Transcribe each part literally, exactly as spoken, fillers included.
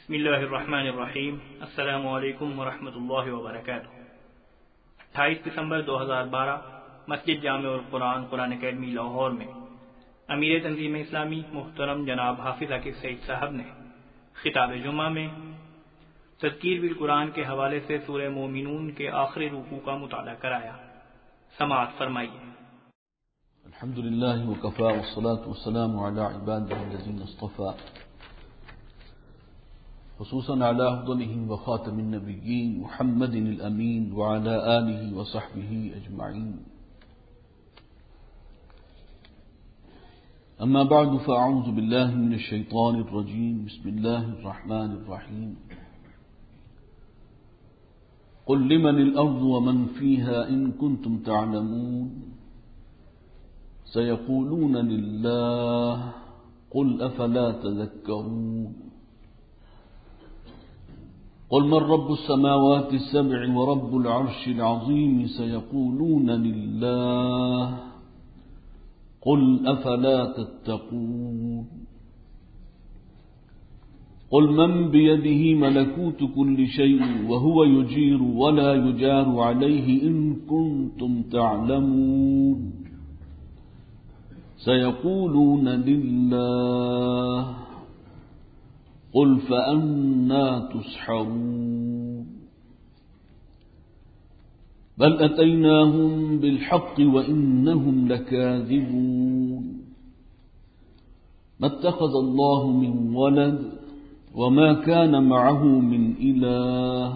بسم اللہ الرحمن الرحیم۔ السلام علیکم ورحمۃ اللہ وبرکاتہ۔ اٹھائیس دسمبر دو ہزار بارہ مسجد جامع القرآن قرآن اکیڈمی لاہور میں امیر تنظیم اسلامی محترم جناب حافظ عاقب سعید صاحب نے خطاب جمعہ میں تذکیر بالقرآن کے حوالے سے سورہ مومنون کے آخری رکوع کا مطالعہ کرایا۔ سماعت فرمائیے۔ الحمد للہ وکفى والصلاة والسلام على عباده الذين اصطفى خصوصا على أفضلهم وخاتم النبيين محمد الأمين وعلى آله وصحبه أجمعين. أما بعد فأعوذ بالله من الشيطان الرجيم. بسم الله الرحمن الرحيم. قل لمن الأرض ومن فيها إن كنتم تعلمون سيقولون لله قل أفلا تذكرون. قل من رب السماوات السبع ورب العرش العظيم سيقولون لله قل أفلا تتقون. قل من بيده ملكوت كل شيء وهو يجير ولا يجار عليه إن كنتم تعلمون سيقولون لله قل فأنا تسحرون. بل أتيناهم بالحق وإنهم لكاذبون. ما اتخذ الله من ولد وما كان معه من إله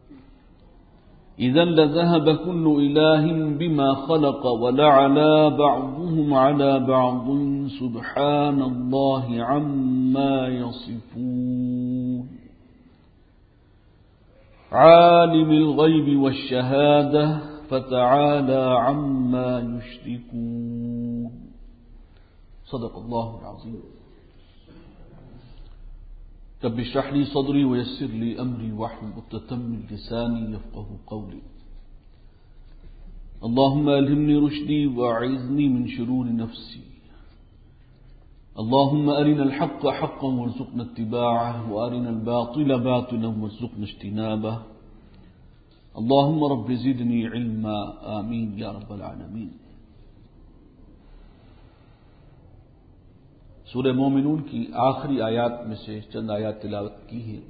إذا لذهب كل إله بما خلق ولعلى بعضهم على بعض سبحان الله عما يصفون. عالم الغيب والشهادة فتعالى عما يشركون. صدق الله العظيم. رب اشرح لي صدري ويسر لي أمري واحلل عقدة من لساني يفقهوا قولي. اللهم ألهمني رشدي وأعذني من شرور نفسي. اللهم أرنا الحق حقا وارزقنا اتباعه وأرنا الباطل باطلا وارزقنا اجتنابه. اللهم رب زدني علما آمين يا رب العالمين. سورہ مومنون کی آخری آیات میں سے چند آیات تلاوت کی ہے۔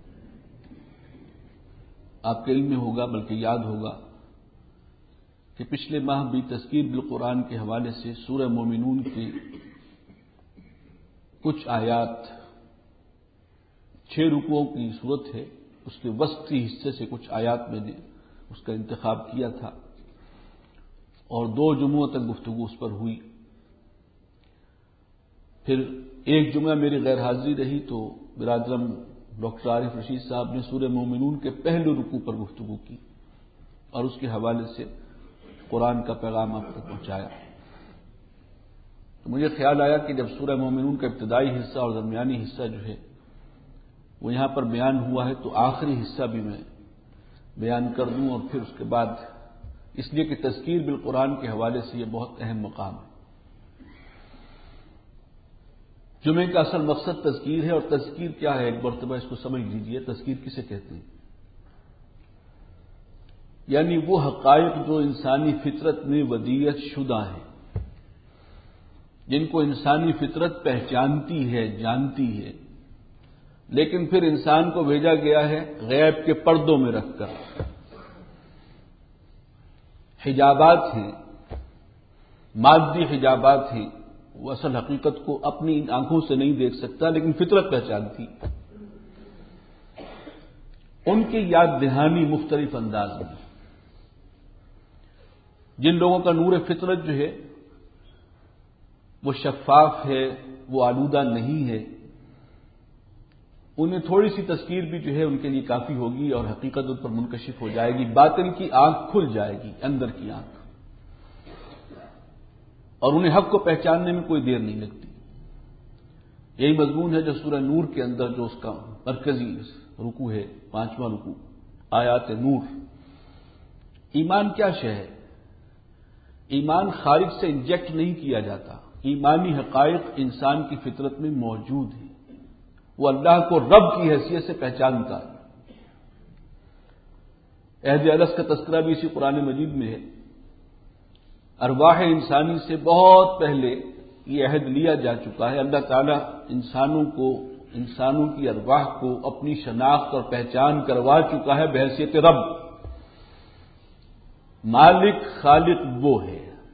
آپ کے علم میں ہوگا بلکہ یاد ہوگا کہ پچھلے ماہ بھی تذکیر بالقرآن کے حوالے سے سورہ مومنون کی کچھ آیات چھ رکوعوں کی صورت ہے، اس کے وسطی حصے سے کچھ آیات میں نے اس کا انتخاب کیا تھا اور دو جمعوں تک گفتگو اس پر ہوئی۔ پھر ایک جمعہ میری غیر حاضری رہی تو برادرم ڈاکٹر عارف رشید صاحب نے سورہ مومنون کے پہلے رکوع پر گفتگو کی اور اس کے حوالے سے قرآن کا پیغام آپ تک پہنچایا۔ تو مجھے خیال آیا کہ جب سورہ مومنون کا ابتدائی حصہ اور درمیانی حصہ جو ہے وہ یہاں پر بیان ہوا ہے تو آخری حصہ بھی میں بیان کر دوں، اور پھر اس کے بعد اس لیے کہ تذکیر بالقرآن کے حوالے سے یہ بہت اہم مقام ہے۔ جمعے کا اصل مقصد تذکیر ہے، اور تذکیر کیا ہے ایک مرتبہ اس کو سمجھ لیجئے۔ تذکیر کسے کہتے ہیں؟ یعنی وہ حقائق جو انسانی فطرت میں ودیعت شدہ ہیں، جن کو انسانی فطرت پہچانتی ہے، جانتی ہے، لیکن پھر انسان کو بھیجا گیا ہے غیب کے پردوں میں رکھ کر۔ حجابات ہیں، مادی حجابات ہیں، وہ اصل حقیقت کو اپنی آنکھوں سے نہیں دیکھ سکتا لیکن فطرت پہچانتی۔ ان کی یاد دہانی مختلف انداز میں۔ جن لوگوں کا نور فطرت جو ہے وہ شفاف ہے، وہ آلودہ نہیں ہے، انہیں تھوڑی سی تذکیر بھی جو ہے ان کے لیے کافی ہوگی اور حقیقت ان پر منکشف ہو جائے گی، باطن کی آنکھ کھل جائے گی، اندر کی آنکھ، اور انہیں حق کو پہچاننے میں کوئی دیر نہیں لگتی۔ یہی مضمون ہے جو سورہ نور کے اندر جو اس کا مرکزی رکوع ہے، پانچواں رکوع، آیات نور۔ ایمان کیا شے ہے؟ ایمان خارج سے انجیکٹ نہیں کیا جاتا، ایمانی حقائق انسان کی فطرت میں موجود ہیں، وہ اللہ کو رب کی حیثیت سے پہچانتا ہے۔ عہد الست کا تذکرہ بھی اسی قرآن مجید میں ہے۔ ارواح انسانی سے بہت پہلے یہ عہد لیا جا چکا ہے۔ اللہ تعالیٰ انسانوں کو انسانوں کی ارواح کو اپنی شناخت اور پہچان کروا چکا ہے بحیثیت رب۔ مالک خالق وہ ہے،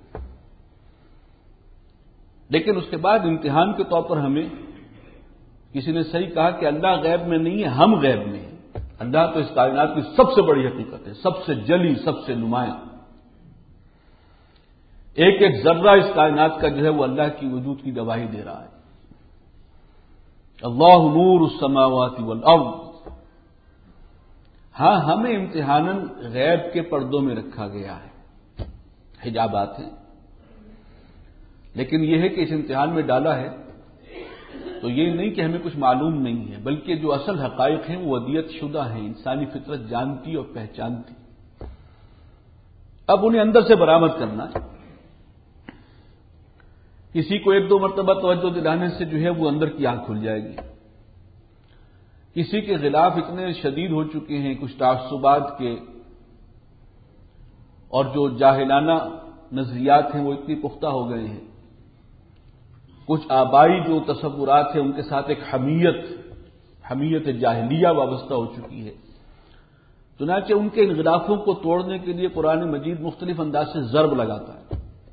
لیکن اس کے بعد امتحان کے طور پر ہمیں کسی نے صحیح کہا کہ اللہ غیب میں نہیں ہے، ہم غیب میں ہیں۔ اللہ تو اس کائنات کی سب سے بڑی حقیقت ہے، سب سے جلی، سب سے نمایاں۔ ایک ایک ذرہ اس کائنات کا جو ہے وہ اللہ کی وجود کی گواہی دے رہا ہے۔ اللہ نور السماوات والارض۔ ہاں، ہمیں امتحاناً غیب کے پردوں میں رکھا گیا ہے، حجابات ہیں، لیکن یہ ہے کہ اس امتحان میں ڈالا ہے تو یہ نہیں کہ ہمیں کچھ معلوم نہیں ہے، بلکہ جو اصل حقائق ہیں وہ ودیت شدہ ہیں، انسانی فطرت جانتی اور پہچانتی۔ اب انہیں اندر سے برآمد کرنا ہے۔ کسی کو ایک دو مرتبہ توجہ دلانے سے جو ہے وہ اندر کی آنکھ کھل جائے گی، کسی کے خلاف اتنے شدید ہو چکے ہیں کچھ تعصبات کے، اور جو جاہلانہ نظریات ہیں وہ اتنی پختہ ہو گئے ہیں، کچھ آبائی جو تصورات ہیں ان کے ساتھ ایک حمیت حمیت جاہلیہ وابستہ ہو چکی ہے۔ چنانچہ ان کے انغلافوں کو توڑنے کے لیے قرآن مجید مختلف انداز سے ضرب لگاتا ہے۔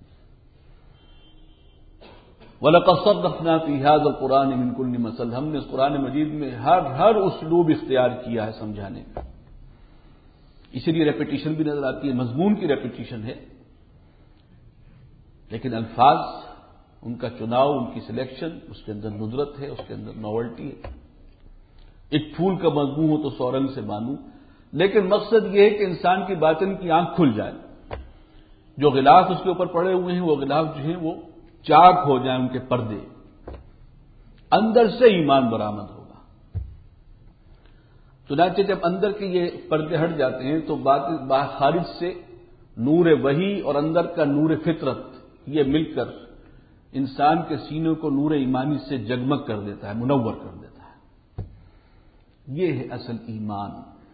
وَلَقَدْ صَرَّفْنَا فِي هَذَا الْقُرْآنِ مِنْ كُلِّ مَثَلٍ۔ ہم نے اس قرآن مجید میں ہر ہر اسلوب اختیار کیا ہے سمجھانے کا، اسی لیے ریپیٹیشن بھی نظر آتی ہے، مضمون کی ریپیٹیشن ہے، لیکن الفاظ، ان کا چناؤ، ان کی سلیکشن، اس کے اندر ندرت ہے، اس کے اندر نوولٹی ہے۔ ایک پھول کا مضمون ہو تو سو رنگ سے بانو، لیکن مقصد یہ ہے کہ انسان کی باطن کی آنکھ کھل جائے، جو غلاف اس کے اوپر پڑے ہوئے ہیں وہ غلاف جو ہیں وہ چاک ہو جائیں، ان کے پردے، اندر سے ایمان برآمد ہوگا۔ چنانچہ جب اندر کے یہ پردے ہٹ جاتے ہیں تو خارج سے نور وحی اور اندر کا نور فطرت یہ مل کر انسان کے سینوں کو نور ایمانی سے جگمگ کر دیتا ہے، منور کر دیتا ہے۔ یہ ہے اصل ایمان۔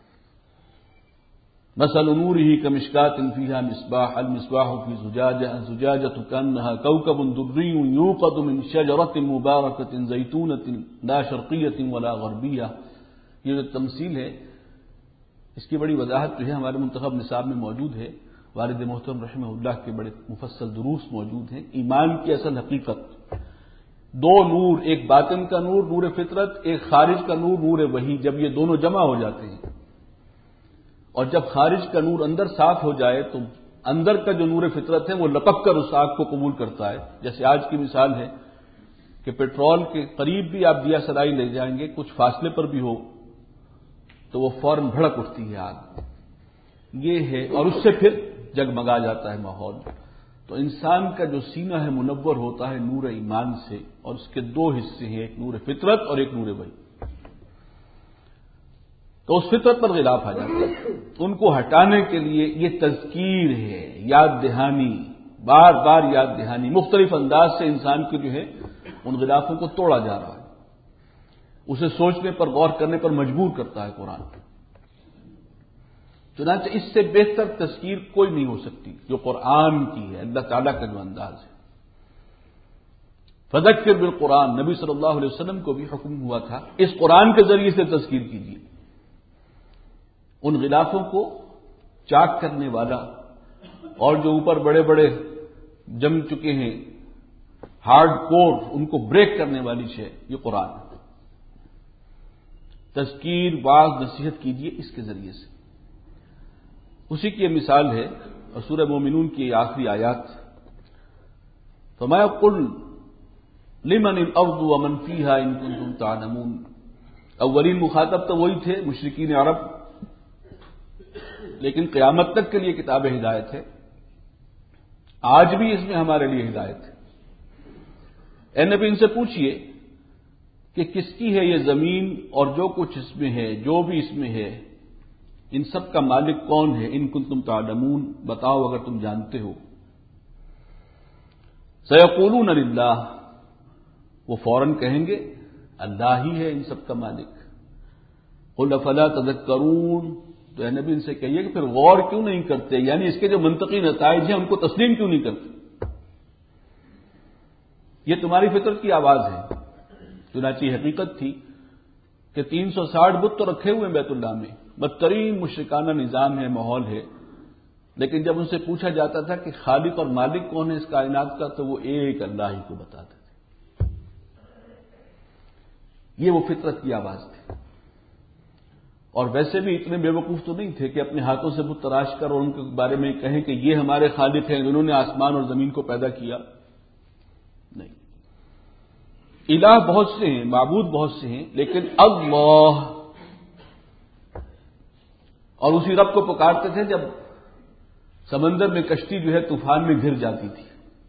مثل نورہ کمشکاۃ فیہا مصباح، المصباح فی زجاجہ، الزجاجۃ کأنہا کوکب دری یوقد من شجرۃ مبارکۃ زیتونۃ لا شرقیۃ ولا غربیہ۔ یہ جو تمثیل ہے اس کی بڑی وضاحت جو ہے ہمارے منتخب نصاب میں موجود ہے، والد محترم رحمہ اللہ کے بڑے مفصل دروس موجود ہیں۔ ایمان کی اصل حقیقت، دو نور، ایک باطن کا نور نور فطرت، ایک خارج کا نور نور وحی، جب یہ دونوں جمع ہو جاتے ہیں اور جب خارج کا نور اندر صاف ہو جائے تو اندر کا جو نور فطرت ہے وہ لپک کر اس آگ کو قبول کرتا ہے۔ جیسے آج کی مثال ہے کہ پیٹرول کے قریب بھی آپ دیا سرائی لے جائیں گے، کچھ فاصلے پر بھی ہو تو وہ فوراً بھڑک اٹھتی ہے آگ، یہ ہے، اور اس سے پھر جگمگا جاتا ہے ماحول۔ تو انسان کا جو سینہ ہے منور ہوتا ہے نور ایمان سے، اور اس کے دو حصے ہیں، ایک نور فطرت اور ایک نور وحی۔ تو اس فطرت پر غلاف آ جاتے ہیں، ان کو ہٹانے کے لیے یہ تذکیر ہے، یاد دہانی، بار بار یاد دہانی، مختلف انداز سے انسان کے جو ہے ان غلافوں کو توڑا جا رہا ہے، اسے سوچنے پر، غور کرنے پر مجبور کرتا ہے قرآن۔ چنانچہ اس سے بہتر تذکیر کوئی نہیں ہو سکتی جو قرآن کی ہے، اللہ تعالیٰ کا جو انداز ہے۔ فذکر بالقرآن، نبی صلی اللہ علیہ وسلم کو بھی حکم ہوا تھا اس قرآن کے ذریعے سے تذکیر کیجیے۔ ان غلافوں کو چاک کرنے والا اور جو اوپر بڑے بڑے جم چکے ہیں ہارڈ کور، ان کو بریک کرنے والی شے یہ قرآن ہے۔ تذکیر، واعظ، نصیحت کیجیے اس کے ذریعے سے۔ اسی کی یہ مثال ہے اور سورہ مومنون کی آخری آیات، فَمَا قُلْ لِمَنِ الْأَرْضُ وَمَنْ فِيهَا إِن كُنتُمْ تَعْلَمُونَ۔ اولین مخاطب تو وہی تھے مشرکین عرب، لیکن قیامت تک کے لیے کتاب ہدایت ہے، آج بھی اس میں ہمارے لیے ہدایت ہے۔ اے نبی ان سے پوچھئے کہ کس کی ہے یہ زمین اور جو کچھ اس میں ہے، جو بھی اس میں ہے، ان سب کا مالک کون ہے؟ ان کنتم تعلمون، بتاؤ اگر تم جانتے ہو۔ سیقولون للہ، وہ فوراً کہیں گے اللہ ہی ہے ان سب کا مالک۔ قل افلا تذکرون، تو اے نبی ان سے کہیے کہ پھر غور کیوں نہیں کرتے، یعنی اس کے جو منطقی نتائج ہیں ان کو تسلیم کیوں نہیں کرتے؟ یہ تمہاری فطرت کی آواز ہے۔ چنانچہ حقیقت تھی کہ تین سو ساٹھ بت تو رکھے ہوئے ہیں بیت اللہ میں، بدترین مشرکانہ نظام ہے، ماحول ہے، لیکن جب ان سے پوچھا جاتا تھا کہ خالق اور مالک کون ہے اس کائنات کا، تو وہ ایک اللہ ہی کو بتاتے تھے۔ یہ وہ فطرت کی آواز تھی۔ اور ویسے بھی اتنے بے وقوف تو نہیں تھے کہ اپنے ہاتھوں سے بت تراش کر اور ان کے بارے میں کہیں کہ یہ ہمارے خالق ہیں جنہوں نے آسمان اور زمین کو پیدا کیا۔ نہیں، الہ بہت سے ہیں، معبود بہت سے ہیں، لیکن اللہ، اور اسی رب کو پکارتے تھے جب سمندر میں کشتی جو ہے طوفان میں گر جاتی تھی۔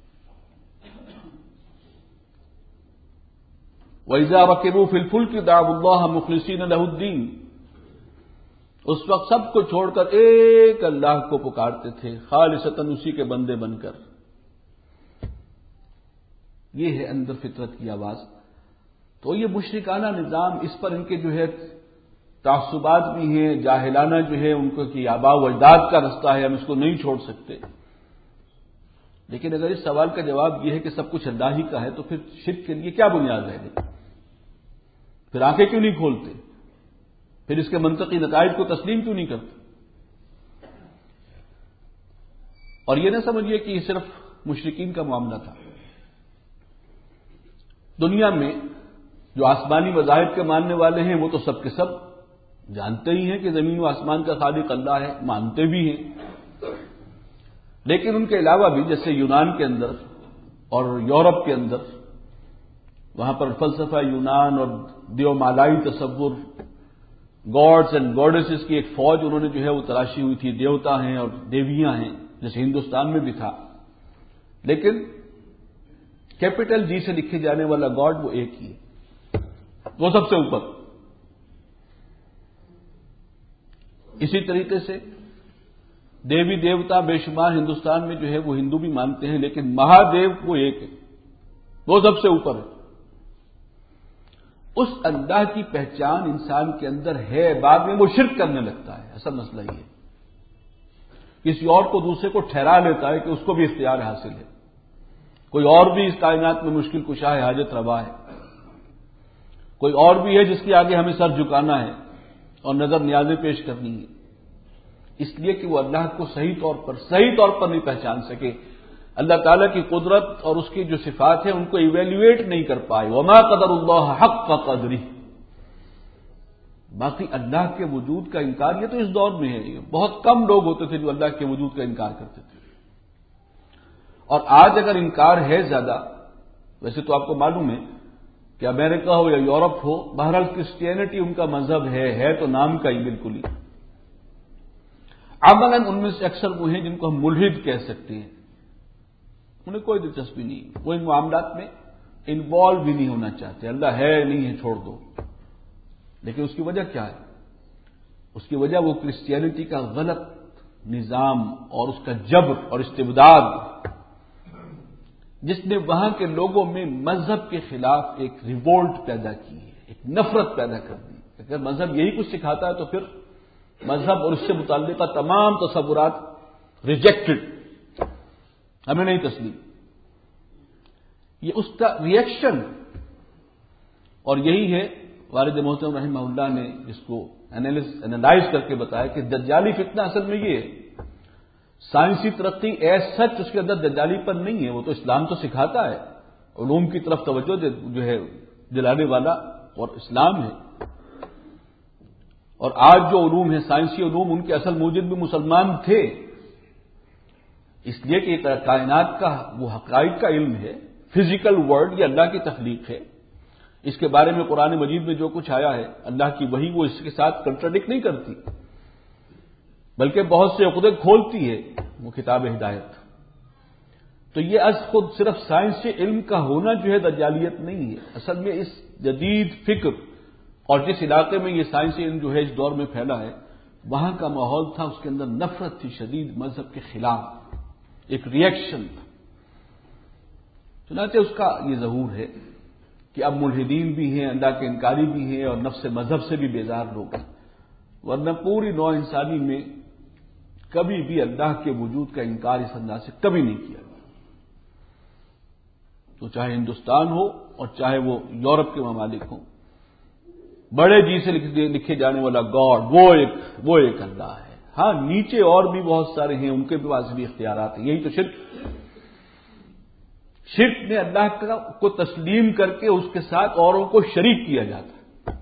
وَإِذَا رَكِبُوا فِي الْفُلْكِ دَعَوُا اللَّهَ مُخْلِصِينَ لَهُ الدِّينَ، اس وقت سب کو چھوڑ کر ایک اللہ کو پکارتے تھے، خالصتاً اسی کے بندے بن کر۔ یہ ہے اندر فطرت کی آواز۔ تو یہ مشرکانہ نظام، اس پر ان کے جو ہے تعصبات بھی ہیں، جاہلانہ جو ہے ان کو کہ آباء و اجداد کا رستہ ہے، ہم اس کو نہیں چھوڑ سکتے۔ لیکن اگر اس سوال کا جواب یہ ہے کہ سب کچھ اللہ ہی کا ہے، تو پھر شرک کے لیے کیا بنیاد رہ گئی؟ پھر آنکھیں کیوں نہیں کھولتے؟ پھر اس کے منطقی نتائج کو تسلیم کیوں نہیں کرتے؟ اور یہ نہ سمجھیے کہ یہ صرف مشرکین کا معاملہ تھا۔ دنیا میں جو آسمانی مذاہب کے ماننے والے ہیں وہ تو سب کے سب جانتے ہی ہیں کہ زمین و آسمان کا خالق اللہ ہے، مانتے بھی ہیں، لیکن ان کے علاوہ بھی جیسے یونان کے اندر اور یورپ کے اندر، وہاں پر فلسفہ یونان اور دیومالائی تصور، گاڈز اینڈ گاڈیسز کی ایک فوج انہوں نے جو ہے وہ تراشی ہوئی تھی، دیوتا ہیں اور دیویاں ہیں، جیسے ہندوستان میں بھی تھا، لیکن کیپٹل جی سے لکھے جانے والا گاڈ وہ ایک ہی ہے، وہ سب سے اوپر۔ اسی طریقے سے دیوی دیوتا بے شمار ہندوستان میں جو ہے وہ ہندو بھی مانتے ہیں، لیکن مہادیو وہ ایک ہے، وہ سب سے اوپر ہے۔ اس اللہ کی پہچان انسان کے اندر ہے، بعد میں وہ شرک کرنے لگتا ہے۔ اصل مسئلہ یہ ہے، کسی اور کو دوسرے کو ٹھہرا لیتا ہے کہ اس کو بھی اختیار حاصل ہے، کوئی اور بھی اس کائنات میں مشکل کشا ہے، حاجت روا ہے، کوئی اور بھی ہے جس کے آگے ہمیں سر جھکانا ہے اور نظر نیازیں پیش کرنی ہے، اس لیے کہ وہ اللہ کو صحیح طور پر صحیح طور پر نہیں پہچان سکے، اللہ تعالیٰ کی قدرت اور اس کی جو صفات ہیں ان کو ایویلویٹ نہیں کر پائے۔ وما قدر اللہ حق قدرہ، باقی اللہ کے وجود کا انکار، یہ تو اس دور میں ہے، بہت کم لوگ ہوتے تھے جو اللہ کے وجود کا انکار کرتے تھے، اور آج اگر انکار ہے زیادہ، ویسے تو آپ کو معلوم ہے کہ امریکہ ہو یا یورپ ہو، بہرحال کرسچینٹی ان کا مذہب ہے ہے تو نام کا ہی بالکل ہی، عملاً ان میں سے اکثر وہ ہیں جن کو ہم ملحد کہہ سکتے ہیں، انہیں کوئی دلچسپی نہیں، وہ ان معاملات میں انوالو بھی نہیں ہونا چاہتے، اللہ ہے نہیں ہے چھوڑ دو۔ لیکن اس کی وجہ کیا ہے؟ اس کی وجہ وہ کرسچینٹی کا غلط نظام اور اس کا جبر اور استبداد، جس نے وہاں کے لوگوں میں مذہب کے خلاف ایک ریوولٹ پیدا کی ہے، ایک نفرت پیدا کر دی۔ اگر مذہب یہی کچھ سکھاتا ہے تو پھر مذہب اور اس سے متعلقہ تمام تصورات ریجیکٹڈ، ہمیں نہیں تسلیم۔ یہ اس کا ریئیکشن، اور یہی ہے والد محترم رحمہ اللہ نے اس کو اینالائز کر کے بتایا کہ دجالی فتنہ اصل میں یہ ہے، سائنسی ترقی ایز سچ اس کے اندر دجالی پر نہیں ہے، وہ تو اسلام تو سکھاتا ہے، علوم کی طرف توجہ جو ہے دلانے والا اور اسلام ہے، اور آج جو علوم ہے سائنسی علوم، ان کے اصل موجد بھی مسلمان تھے، اس لیے کہ کائنات کا وہ حقائق کا علم ہے، فزیکل ورلڈ یہ اللہ کی تخلیق ہے، اس کے بارے میں قرآن مجید میں جو کچھ آیا ہے اللہ کی وحی وہ اس کے ساتھ کنٹراڈکٹ نہیں کرتی، بلکہ بہت سے عقدے کھولتی ہے وہ کتاب ہدایت۔ تو یہ از خود صرف سائنسی علم کا ہونا جو ہے دجالیت نہیں ہے، اصل میں اس جدید فکر اور جس علاقے میں یہ سائنسی علم جو ہے اس دور میں پھیلا ہے، وہاں کا ماحول تھا، اس کے اندر نفرت تھی شدید مذہب کے خلاف، ایک ریئیکشن تھا، چنانچہ اس کا یہ ظہور ہے۔ کہ اب ملحدین بھی ہیں، اللہ کے انکاری بھی ہیں، اور نفس مذہب سے بھی بیزار لوگ ہیں، ورنہ پوری نوع انسانی میں کبھی بھی اللہ کے وجود کا انکار اس انداز سے کبھی نہیں کیا گیا، تو چاہے ہندوستان ہو اور چاہے وہ یورپ کے ممالک ہوں، بڑے جی سے لکھے جانے والا گاڈ وہ ایک وہ ایک اللہ ہے۔ ہاں نیچے اور بھی بہت سارے ہیں، ان کے پاس بھی اختیارات ہیں، یہی تو شرک شرک میں اللہ کا کو تسلیم کر کے اس کے ساتھ اوروں کو شریک کیا جاتا ہے۔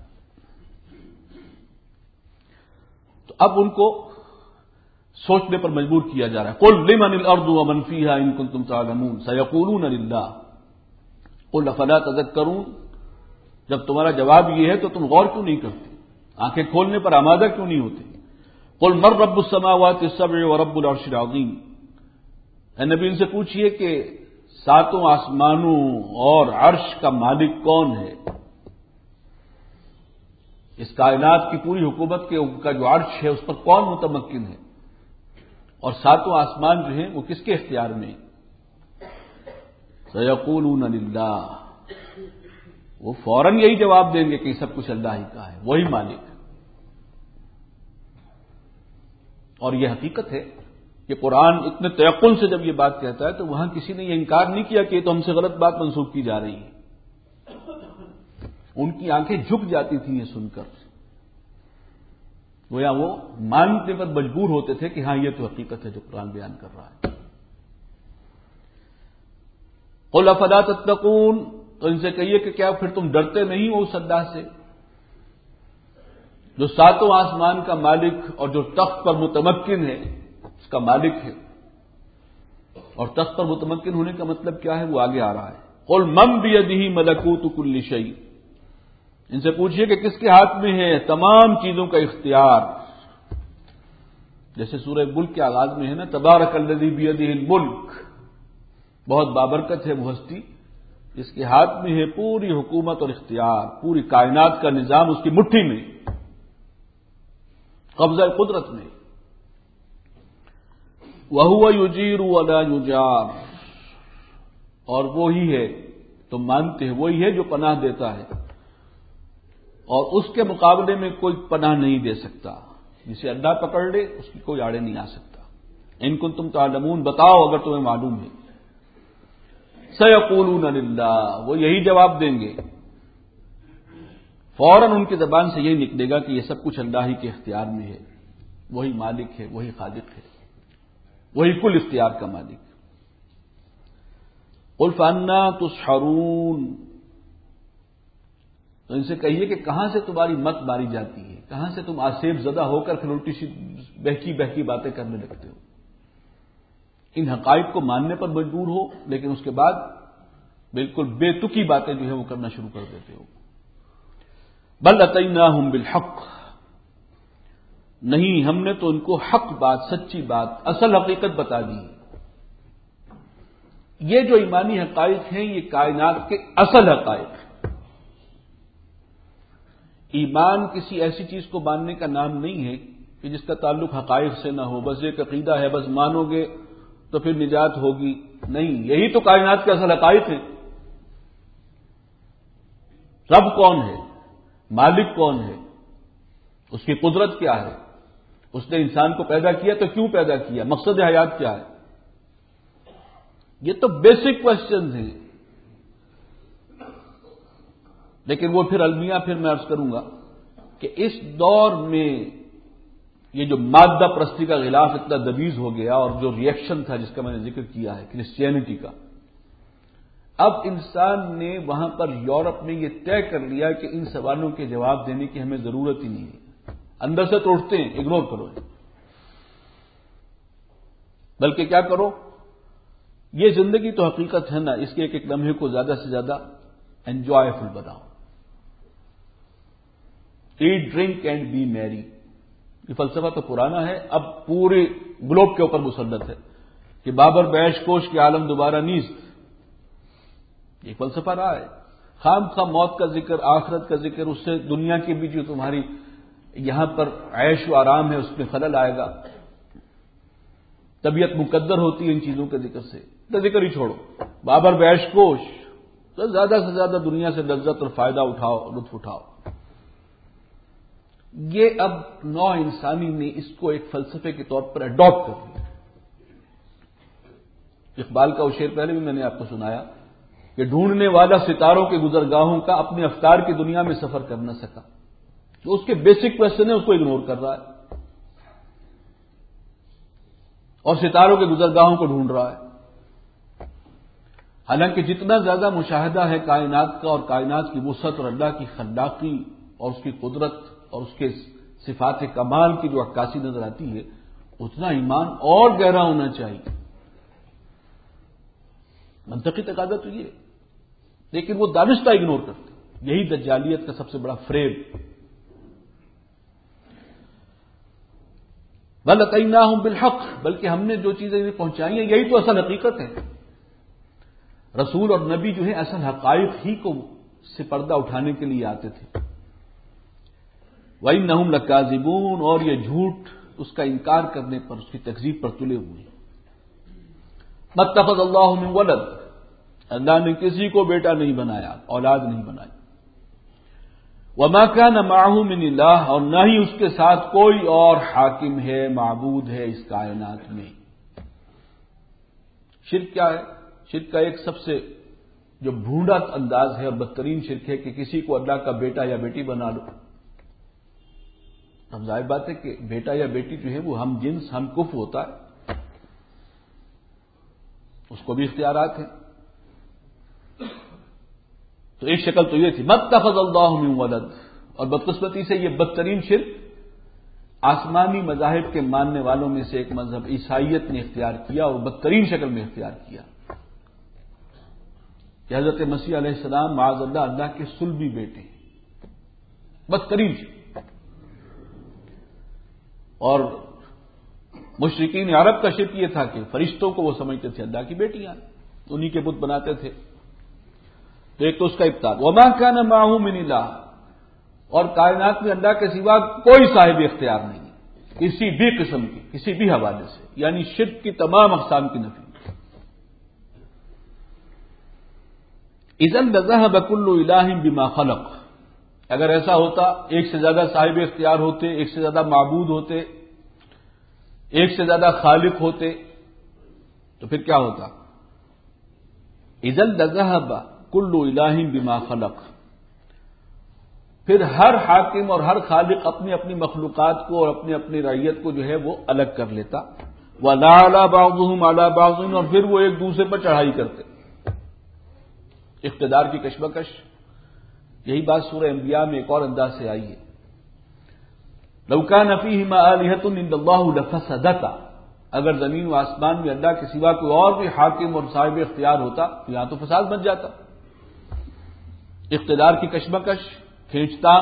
تو اب ان کو سوچنے پر مجبور کیا جا رہا ہے۔ قل لمن الارض ومن فيها ان كنتم تعلمون سيقولون لله قل افلا تذكرون۔ جب تمہارا جواب یہ ہے تو تم غور کیوں نہیں کرتے، آنکھیں کھولنے پر آمادہ کیوں نہیں ہوتے؟ قل من رب السماوات السبع ورب العرش العظیم، اے نبی ان سے پوچھئے کہ ساتوں آسمانوں اور عرش کا مالک کون ہے؟ اس کائنات کی پوری حکومت کے کا جو عرش ہے اس پر کون متمکن ہے، اور ساتوں آسمان جو ہیں وہ کس کے اختیار میں؟ سیقولون للہ، وہ فوراً یہی جواب دیں گے کہ سب کچھ اللہ ہی کا ہے، وہی مالک ہے۔ اور یہ حقیقت ہے کہ قرآن اتنے تیقن سے جب یہ بات کہتا ہے تو وہاں کسی نے یہ انکار نہیں کیا کہ یہ تو ہم سے غلط بات منسوخ کی جا رہی ہے، ان کی آنکھیں جھک جاتی تھیں یہ سن کر، گویا وہ ماننے پر مجبور ہوتے تھے کہ ہاں یہ تو حقیقت ہے جو قرآن بیان کر رہا ہے۔ قل افلا تتقون، تو ان سے کہیے کہ کیا پھر تم ڈرتے نہیں ہو اس اللہ سے جو ساتوں آسمان کا مالک اور جو تخت پر متمکن ہے، اس کا مالک ہے۔ اور تخت پر متمکن ہونے کا مطلب کیا ہے وہ آگے آ رہا ہے۔ قل من بیدہ ملکوت کل شیء، ان سے پوچھئے کہ کس کے ہاتھ میں ہے تمام چیزوں کا اختیار، جیسے سورہ ملک کے آغاز میں ہے نا، تبارک الذی بیدہ الملک، بہت بابرکت ہے وہ ہستی جس کے ہاتھ میں ہے پوری حکومت اور اختیار، پوری کائنات کا نظام اس کی مٹھی میں، قبضہ قدرت میں۔ وَهُوَ يُجِيرُ وَلَا يُجَارُ، اور وہی ہے، تم مانتے ہیں وہی ہے جو پناہ دیتا ہے اور اس کے مقابلے میں کوئی پناہ نہیں دے سکتا، جسے اللہ پکڑ لے اس کی کوئی آڑے نہیں آ سکتا۔ ان کنتم تعلمون، بتاؤ اگر تمہیں معلوم ہے۔ سیقولون للہ، وہ یہی جواب دیں گے، فوراً ان کی زبان سے یہی نکلے گا کہ یہ سب کچھ اللہ ہی کے اختیار میں ہے، وہی مالک ہے، وہی خالق ہے، وہی کل اختیار کا مالک۔ قل فأنا تسحرون، تو ان سے کہیے کہ کہاں سے تمہاری مت ماری جاتی ہے، کہاں سے تم آسیب زدہ ہو کر پھر الٹی سی بہکی بہکی باتیں کرنے لگتے ہو، ان حقائق کو ماننے پر مجبور ہو لیکن اس کے بعد بالکل بے تکی باتیں جو ہے وہ کرنا شروع کر دیتے ہو۔ بل اتیناہم بالحق، نہیں ہم نے تو ان کو حق بات، سچی بات، اصل حقیقت بتا دی۔ یہ جو ایمانی حقائق ہیں یہ کائنات کے اصل حقائق ہیں۔ ایمان کسی ایسی چیز کو ماننے کا نام نہیں ہے کہ جس کا تعلق حقائق سے نہ ہو، بس ایک عقیدہ ہے، بس مانو گے تو پھر نجات ہوگی، نہیں، یہی تو کائنات کے اصل حقائق ہیں۔ رب کون ہے، مالک کون ہے، اس کی قدرت کیا ہے، اس نے انسان کو پیدا کیا تو کیوں پیدا کیا، مقصد حیات کیا ہے، یہ تو بیسک کوشچنز ہیں۔ لیکن وہ پھر المیہ پھر میں عرض کروں گا کہ اس دور میں یہ جو مادہ پرستی کا غلاف اتنا دبیز ہو گیا اور جو ریئیکشن تھا جس کا میں نے ذکر کیا ہے کرسچینٹی کا، اب انسان نے وہاں پر یورپ میں یہ طے کر لیا کہ ان سوالوں کے جواب دینے کی ہمیں ضرورت ہی نہیں ہے، اندر سے تو اٹھتے ہیں، اگنور کرو، بلکہ کیا کرو، یہ زندگی تو حقیقت ہے نا، اس کے ایک ایک لمحے کو زیادہ سے زیادہ انجوائے فل بناؤ، ایٹ ڈرنک اینڈ بی میری، یہ فلسفہ تو پرانا ہے، اب پورے گلوب کے اوپر مسلط ہے کہ بابر بیش کوش کے عالم دوبارہ نیست، یہ فلسفہ رہا ہے۔ خام خواہ موت کا ذکر، آخرت کا ذکر، اس سے دنیا کی بھی جو تمہاری یہاں پر عیش و آرام ہے اس میں خلل آئے گا، طبیعت مقدر ہوتی ہے ان چیزوں کے ذکر سے، تو ذکر ہی چھوڑو، بابر بیش کوش، تو زیادہ سے زیادہ دنیا سے لذت اور فائدہ اٹھاؤ، لطف اٹھاؤ۔ یہ اب نوع انسانی نے اس کو ایک فلسفے کے طور پر اڈاپٹ کر لیا۔ اقبال کا وہ شعر پہلے بھی میں نے آپ کو سنایا کہ ڈھونڈنے والا ستاروں کے گزرگاہوں کا اپنے افکار کی دنیا میں سفر کر نہ سکا، تو اس کے بیسک کوشچن ہے اس کو اگنور کر رہا ہے اور ستاروں کے گزرگاہوں کو ڈھونڈ رہا ہے۔ حالانکہ جتنا زیادہ مشاہدہ ہے کائنات کا اور کائنات کی وسعت اور اللہ کی خلاقی اور اس کی قدرت اور اس کے صفات کمال کی جو عکاسی نظر آتی ہے، اتنا ایمان اور گہرا ہونا چاہیے۔ منطقی تقاضا تو یہ، لیکن وہ دانستہ اگنور کرتے، یہی دجالیت کا سب سے بڑا فریب۔ بل اتیناہم بالحق، بلکہ ہم نے جو چیزیں انہیں پہنچائی ہیں یہی تو اصل حقیقت ہے۔ رسول اور نبی جو ہے اصل حقائق ہی کو سے پردہ اٹھانے کے لیے آتے تھے۔ وَإِنَّهُمْ لَكَاذِبُونَ، اور یہ جھوٹ اس کا انکار کرنے پر، اس کی تکذیب پر تلے ہوئے ہیں۔ مَتَّخَذَ اللَّهُ مِن وَلَدٍ، اللہ نے کسی کو بیٹا نہیں بنایا، اولاد نہیں بنائی۔ وَمَا كَانَ مَعَهُ مِنْ إِلَٰهٍ، اور نہ ہی اس کے ساتھ کوئی اور حاکم ہے، معبود ہے اس کائنات میں۔ شرک کیا ہے؟ شرک کا ایک سب سے جو بھونڈا انداز ہے اور بدترین شرک ہے کہ کسی کو اللہ کا بیٹا یا بیٹی بنا لو۔ اب ظاہر بات ہے کہ بیٹا یا بیٹی جو ہے وہ ہم جنس ہم کف ہوتا ہے، اس کو بھی اختیارات ہیں۔ تو ایک شکل تو یہ تھی مَتَّخَذَ اللَّهُ مِن وَلَدٍ، اور بدقسمتی سے یہ بدترین شرک آسمانی مذاہب کے ماننے والوں میں سے ایک مذہب عیسائیت نے اختیار کیا، اور بدترین شکل میں اختیار کیا کہ حضرت مسیح علیہ السلام معاذ اللہ اللہ کے صلبی بیٹے ہیں، بدترین شرک۔ اور مشرکین عرب کا شرک یہ تھا کہ فرشتوں کو وہ سمجھتے تھے اللہ کی بیٹیاں، انہی کے بت بناتے تھے۔ تو ایک تو اس کا ابطال۔ وَمَا كَانَ مَعَهُ مِنْ إِلَٰهٍ، اور کائنات میں اللہ کے سوا کوئی صاحب اختیار نہیں ہے کسی بھی قسم کی، کسی بھی حوالے سے، یعنی شرک کی تمام اقسام کی نفی۔ اِذًا لَذَهَبَ كُلُّ إِلَٰهٍ بِمَا خَلَقَ، اگر ایسا ہوتا ایک سے زیادہ صاحب اختیار ہوتے، ایک سے زیادہ معبود ہوتے، ایک سے زیادہ خالق ہوتے، تو پھر کیا ہوتا؟ اِذًا لَذَهَبَ كُلُّ إِلَٰهٍ بِمَا خَلَقَ، پھر ہر حاکم اور ہر خالق اپنی اپنی مخلوقات کو اور اپنی اپنی رعیت کو جو ہے وہ الگ کر لیتا۔ وَلَعَلَى بَعْضُهُمْ عَلَى بَعْضٍ، اور پھر وہ ایک دوسرے پر چڑھائی کرتے، اقتدار کی کشمکش۔ یہی بات سورہ انبیاء میں ایک اور انداز سے آئی ہے، لَوْ كَانَ فِيهِمَا آلِهَةٌ إِلَّا اللَّهُ لَفَسَدَتَا، اگر زمین و آسمان میں اللہ کے سوا کوئی اور بھی حاکم اور صاحب اختیار ہوتا تو یہاں تو فساد بن جاتا۔ اقتدار کی کشمکش، کھینچتان،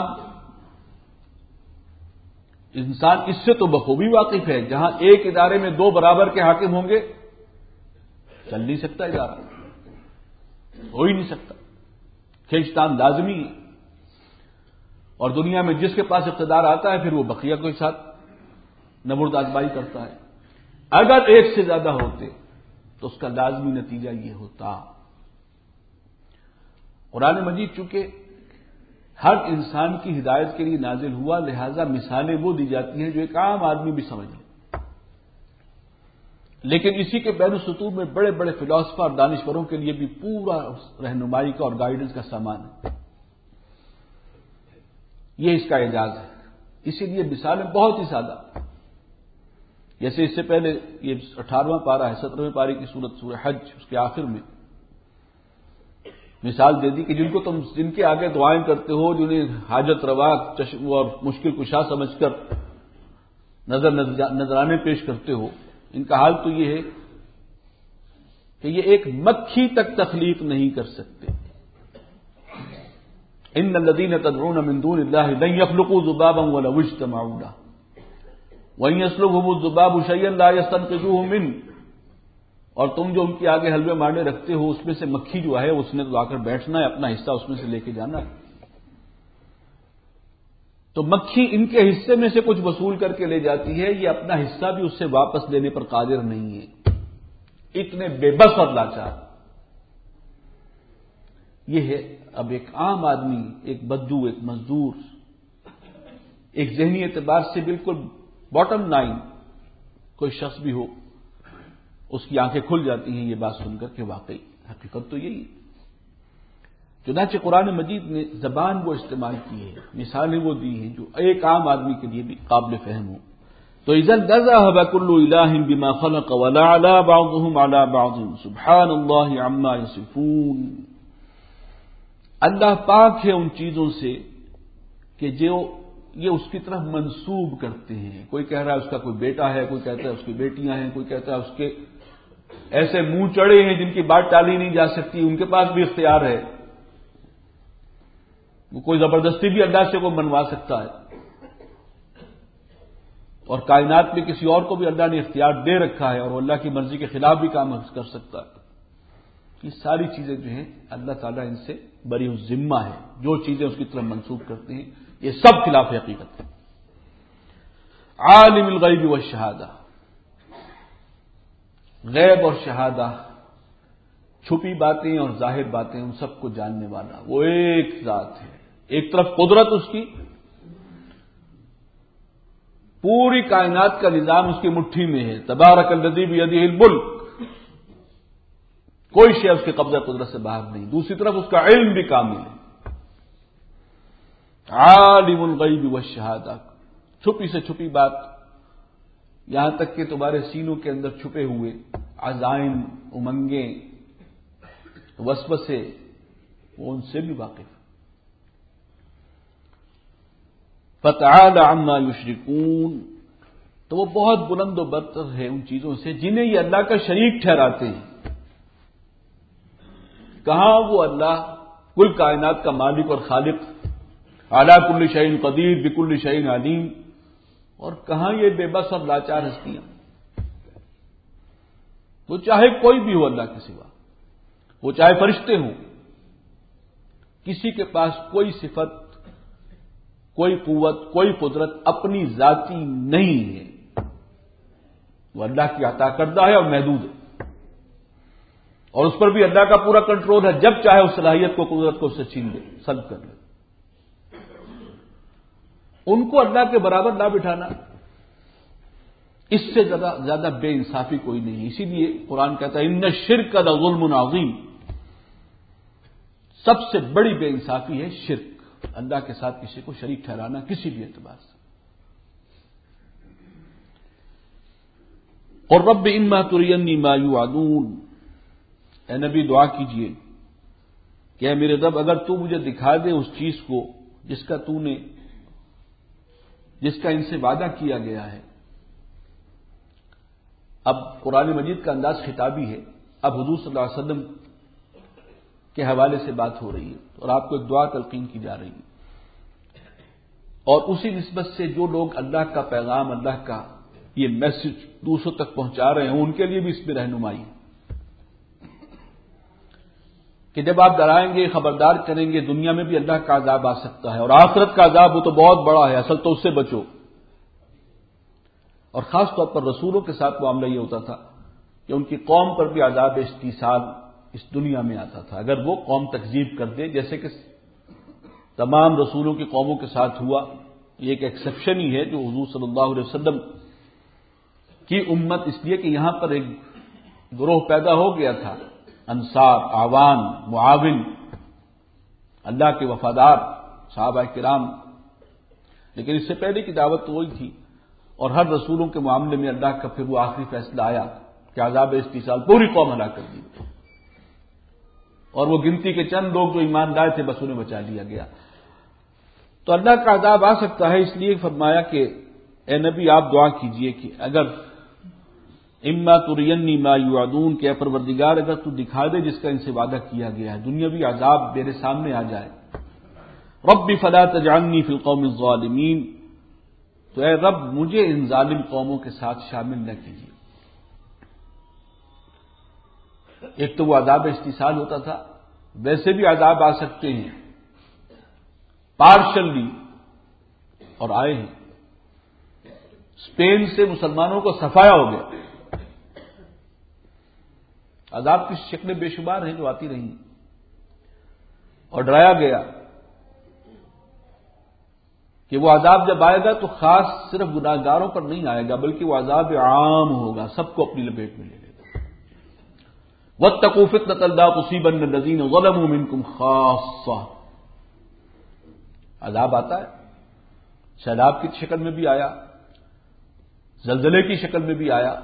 انسان اس سے تو بخوبی واقف ہے، جہاں ایک ادارے میں دو برابر کے حاکم ہوں گے چل نہیں سکتا ادارہ، ہو ہی نہیں سکتا، کھینچتان لازمی ہے۔ اور دنیا میں جس کے پاس اقتدار آتا ہے پھر وہ بقیہ کے ساتھ نبرد آزمائی کرتا ہے۔ اگر ایک سے زیادہ ہوتے تو اس کا لازمی نتیجہ یہ ہوتا۔ قرآن مجید چونکہ ہر انسان کی ہدایت کے لیے نازل ہوا، لہذا مثالیں وہ دی جاتی ہیں جو ایک عام آدمی بھی سمجھ لے، لیکن اسی کے بین السطور میں بڑے بڑے فلاسفہ اور دانشوروں کے لیے بھی پورا رہنمائی کا اور گائیڈنس کا سامان ہے۔ یہ اس کا اعجاز ہے، اسی لیے مثالیں بہت ہی سادہ، جیسے اس سے پہلے یہ اٹھارہواں پارہ ہے، سترہویں پارے کی سورت سورہ حج، اس کے آخر میں مثال دے دی کہ جن کو تم جن کے آگے دعائیں کرتے ہو، جنہیں حاجت روا اور مشکل کشا سمجھ کر نظر نذرانے پیش کرتے ہو، ان کا حال تو یہ ہے کہ یہ ایک مکھی تک تخلیق نہیں کر سکتے۔ ان الذين تدعون من دون الله لن يخلقوا ذبابا ولو اجتمعوا له وان يسلبهم الذباب شيئا لا يستنقذوه منه، اور تم جو ان کے آگے حلوے مارنے رکھتے ہو اس میں سے مکھی جو ہے اس نے تو آ کر بیٹھنا ہے، اپنا حصہ اس میں سے لے کے جانا ہے، تو مکھی ان کے حصے میں سے کچھ وصول کر کے لے جاتی ہے، یہ اپنا حصہ بھی اس سے واپس لینے پر قادر نہیں ہے، اتنے بے بس اور لاچار۔ یہ ہے اب ایک عام آدمی، ایک بدو، ایک مزدور، ایک ذہنی اعتبار سے بالکل باٹم لائن کوئی شخص بھی ہو، اس کی آنکھیں کھل جاتی ہیں یہ بات سن کر کہ واقعی حقیقت تو یہی ہے۔ چنانچہ قرآن مجید نے زبان وہ استعمال کی ہے، مثالیں وہ دی ہیں جو ایک عام آدمی کے لیے بھی قابل فہم ہو۔ تو اذا لذهب كل اله بما خلق ولا على بعضهم على بعض سبحان الله عما يصفون۔ اللہ پاک ہے ان چیزوں سے کہ جو یہ اس کی طرف منسوب کرتے ہیں۔ کوئی کہہ رہا ہے اس کا کوئی بیٹا ہے، کوئی کہتا ہے اس کی بیٹیاں ہیں، کوئی کہتا ہے اس کے ایسے منہ چڑے ہیں جن کی بات ٹالی نہیں جا سکتی، ان کے پاس بھی اختیار ہے، وہ کوئی زبردستی بھی اللہ سے کو منوا سکتا ہے، اور کائنات میں کسی اور کو بھی اللہ نے اختیار دے رکھا ہے اور وہ اللہ کی مرضی کے خلاف بھی کام کر سکتا ہے۔ یہ ساری چیزیں جو ہیں اللہ تعالیٰ ان سے بری الذمہ ہے، جو چیزیں اس کی طرف منسوب کرتے ہیں یہ سب خلاف حقیقت ہے۔ عالم الغیب والشہادہ، غیب اور شہادہ، چھپی باتیں اور ظاہر باتیں، ان سب کو جاننے والا وہ ایک ذات ہے۔ ایک طرف قدرت اس کی، پوری کائنات کا نظام اس کی مٹھی میں ہے، تبارک الذی بیدہ الملک، کوئی شے اس کے قبضہ قدرت سے باہر نہیں۔ دوسری طرف اس کا علم بھی کامل ہے، عالم الغیب والشہادہ، چھپی سے چھپی بات، یہاں تک کہ تمہارے سینوں کے اندر چھپے ہوئے عزائم، امنگیں، وسوسے، وہ ان سے بھی واقف۔ فتعالى عما يشركون، تو وہ بہت بلند و برتر ہے ان چیزوں سے جنہیں یہ اللہ کا شریک ٹھہراتے ہیں۔ کہاں وہ اللہ کل کائنات کا مالک اور خالق، علی کل شیء قدیر بکل شیء علیم، اور کہاں یہ بے بس اور لاچار ہستیاں، وہ چاہے کوئی بھی ہو اللہ کے سوا، وہ چاہے فرشتے ہوں، کسی کے پاس کوئی صفت، کوئی قوت، کوئی قدرت اپنی ذاتی نہیں ہے، وہ اللہ کی عطا کردہ ہے اور محدود ہے، اور اس پر بھی اللہ کا پورا کنٹرول ہے، جب چاہے اس صلاحیت کو، قدرت کو اس سے چھین لے، سلب کر لے۔ ان کو اللہ کے برابر نہ بٹھانا، اس سے زیادہ زیادہ بے انصافی کوئی نہیں۔ اسی لیے قرآن کہتا ہے ان الشرک لظلم عظیم، سب سے بڑی بے انصافی ہے شرک، اللہ کے ساتھ کسی کو شریک ٹھہرانا کسی بھی اعتبار سے۔ اور رب اما ترینی ما یوعدون، اے نبی دعا کیجئے کہ اے میرے رب اگر تو مجھے دکھا دے اس چیز کو جس کا تو نے جس کا ان سے وعدہ کیا گیا ہے۔ اب قرآن مجید کا انداز خطابی ہے، اب حضور صلی اللہ علیہ وسلم کے حوالے سے بات ہو رہی ہے اور آپ کو ایک دعا تلقین کی جا رہی ہے، اور اسی نسبت سے جو لوگ اللہ کا پیغام، اللہ کا یہ میسج دوسروں تک پہنچا رہے ہیں ان کے لیے بھی اس میں رہنمائی ہے کہ جب آپ ڈرائیں گے، خبردار کریں گے، دنیا میں بھی اللہ کا عذاب آ سکتا ہے، اور آخرت کا عذاب وہ تو بہت بڑا ہے، اصل تو اس سے بچو۔ اور خاص طور پر رسولوں کے ساتھ معاملہ یہ ہوتا تھا کہ ان کی قوم پر بھی عذاب استیصال اس دنیا میں آتا تھا اگر وہ قوم تکذیب کر دے، جیسے کہ تمام رسولوں کی قوموں کے ساتھ ہوا۔ یہ ایک ایکسیپشن ہی ہے جو حضور صلی اللہ علیہ وسلم کی امت، اس لیے کہ یہاں پر ایک گروہ پیدا ہو گیا تھا، انصار، اعوان، معاون، اللہ کے وفادار صحابہ کرام، لیکن اس سے پہلے کی دعوت تو وہی تھی، اور ہر رسولوں کے معاملے میں اللہ کا پھر وہ آخری فیصلہ آیا کہ عذاب استیصال پوری قوم ہلاک کر دی، اور وہ گنتی کے چند لوگ جو ایمان لائے تھے بس انہیں بچا لیا گیا۔ تو اللہ کا عذاب آ سکتا ہے، اس لیے فرمایا کہ اے نبی آپ دعا کیجئے کہ اگر اما ترینی ما یوعدون، کہ اے پروردگار اگر تو دکھا دے جس کا ان سے وعدہ کیا گیا ہے، دنیاوی عذاب میرے سامنے آ جائے۔ رب فلا تجعلنی فی القوم الظالمین، تو اے رب مجھے ان ظالم قوموں کے ساتھ شامل نہ کیجیے۔ ایک تو وہ عذاب استیصال ہوتا تھا، ویسے بھی عذاب آ سکتے ہیں پارشلی، اور آئے ہیں۔ اسپین سے مسلمانوں کو صفایا ہو گیا، عذاب کی شکلیں بے شمار ہیں جو آتی رہی۔ اور ڈرایا گیا کہ وہ عذاب جب آئے گا تو خاص صرف گناہگاروں پر نہیں آئے گا بلکہ وہ عذاب عام ہوگا، سب کو اپنی لپیٹ میں لے لے گا۔ واتقوا فتنة لا تصيبن الذين ظلموا منكم خاصة، عذاب آتا ہے، سیلاب کی شکل میں بھی آیا، زلزلے کی شکل میں بھی آیا۔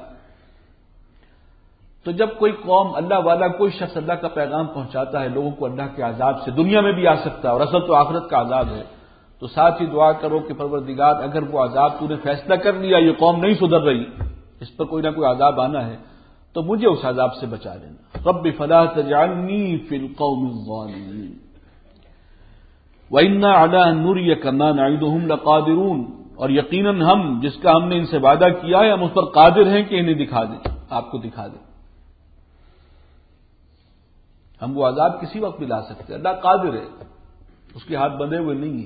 تو جب کوئی قوم اللہ والا، کوئی شخص اللہ کا پیغام پہنچاتا ہے لوگوں کو اللہ کے عذاب سے، دنیا میں بھی آ سکتا ہے اور اصل تو آخرت کا عذاب ہے، تو ساتھ ہی دعا کرو کہ پروردگار اگر وہ عذاب تو نے فیصلہ کر لیا یہ قوم نہیں سدھر رہی، اس پر کوئی نہ کوئی عذاب آنا ہے، تو مجھے اس عذاب سے بچا لینا۔ رب فلا تجعلنی فی القوم الظالمین وَإِنَّا عَلَىٰ أَن نُّرِيَكَ مَا نَعِدُهُمْ لَقَادِرُونَ، اور یقیناً ہم جس کا ہم نے ان سے وعدہ کیا ہے ہم اس پر قادر ہیں کہ انہیں دکھا دیں، آپ کو دکھا دیں۔ ہم وہ عذاب کسی وقت بھی لا سکتے ہیں، اللہ قادر ہے، اس کے ہاتھ بندھے ہوئے نہیں ہیں۔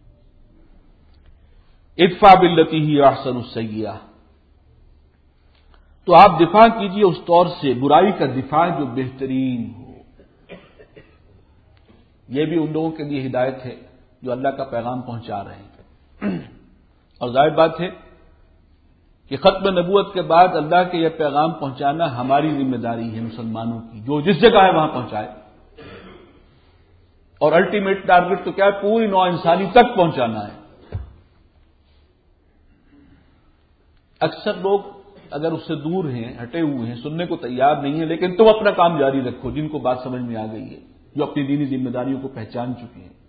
ادفع باللتی ہی احسن السیئہ، تو آپ دفاع کیجئے اس طور سے برائی کا دفاع جو بہترین ہو۔ یہ بھی ان لوگوں کے لیے ہدایت ہے جو اللہ کا پیغام پہنچا رہے ہیں، اور ظاہر بات ہے کہ ختم نبوت کے بعد اللہ کے یہ پیغام پہنچانا ہماری ذمہ داری ہے مسلمانوں کی، جو جس جگہ ہے وہاں پہنچائے، اور الٹیمیٹ ٹارگٹ تو کیا ہے، پوری نوع انسانی تک پہنچانا ہے۔ اکثر لوگ اگر اس سے دور ہیں، ہٹے ہوئے ہیں، سننے کو تیار نہیں ہیں، لیکن تم اپنا کام جاری رکھو، جن کو بات سمجھ میں آ گئی ہے، جو اپنی دینی ذمہ داریوں کو پہچان چکے ہیں۔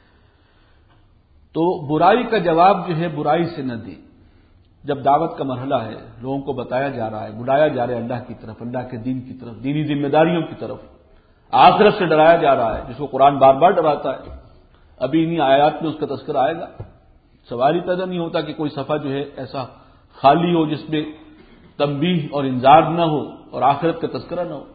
تو برائی کا جواب جو ہے برائی سے نہ دیں۔ جب دعوت کا مرحلہ ہے، لوگوں کو بتایا جا رہا ہے، بلایا جا رہا ہے اللہ کی طرف، اللہ کے دین کی طرف، دینی ذمہ داریوں کی طرف، آخرت سے ڈرایا جا رہا ہے، جس کو قرآن بار بار ڈراتا ہے، ابھی انہی آیات میں اس کا تذکرہ آئے گا۔ سوال ہی پیدا نہیں ہوتا کہ کوئی صفحہ جو ہے ایسا خالی ہو جس میں تنبیہ اور انذار نہ ہو اور آخرت کا تذکرہ نہ ہو۔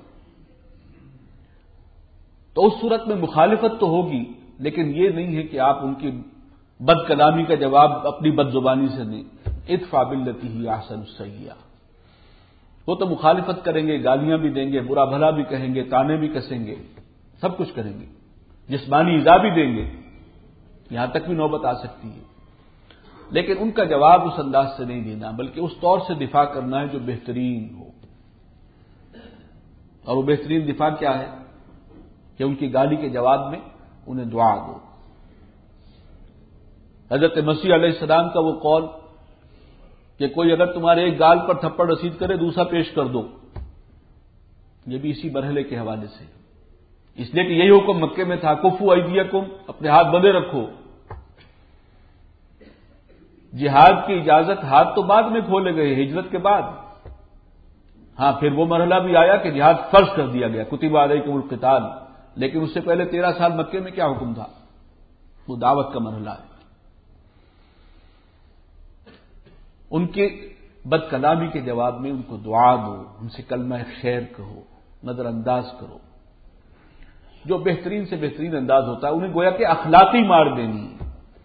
تو اس صورت میں مخالفت تو ہوگی، لیکن یہ نہیں ہے کہ آپ ان کی بد کلامی کا جواب اپنی بد زبانی سے دیں۔ ادفع باللتی ہی احسن السیئہ، وہ تو مخالفت کریں گے، گالیاں بھی دیں گے، برا بھلا بھی کہیں گے، تانے بھی کسیں گے، سب کچھ کریں گے، جسمانی ایذا بھی دیں گے، یہاں تک بھی نوبت آ سکتی ہے، لیکن ان کا جواب اس انداز سے نہیں دینا، بلکہ اس طور سے دفاع کرنا ہے جو بہترین ہو۔ اور وہ بہترین دفاع کیا ہے کہ ان کی گالی کے جواب میں انہیں دعا دو۔ حضرت مسیح علیہ السلام کا وہ قول کہ کوئی اگر تمہارے ایک گال پر تھپڑ رسید کرے دوسرا پیش کر دو، یہ بھی اسی مرحلے کے حوالے سے، اس لیے کہ یہی حکم مکے میں تھا، کفو ایدیکم، اپنے ہاتھ بندھے رکھو۔ جہاد کی اجازت ہاتھ تو بعد میں کھولے گئے، ہجرت کے بعد، ہاں پھر وہ مرحلہ بھی آیا کہ جہاد فرض کر دیا گیا، کتب علیکم القتال، لیکن اس سے پہلے تیرہ سال مکے میں کیا حکم تھا؟ وہ دعوت کا مرحلہ ہے۔ ان کے بد کلامی کے جواب میں ان کو دعا دو، ان سے کلمہ خیر کہو، نظر انداز کرو، جو بہترین سے بہترین انداز ہوتا ہے، انہیں گویا کہ اخلاقی مار دینی ہے۔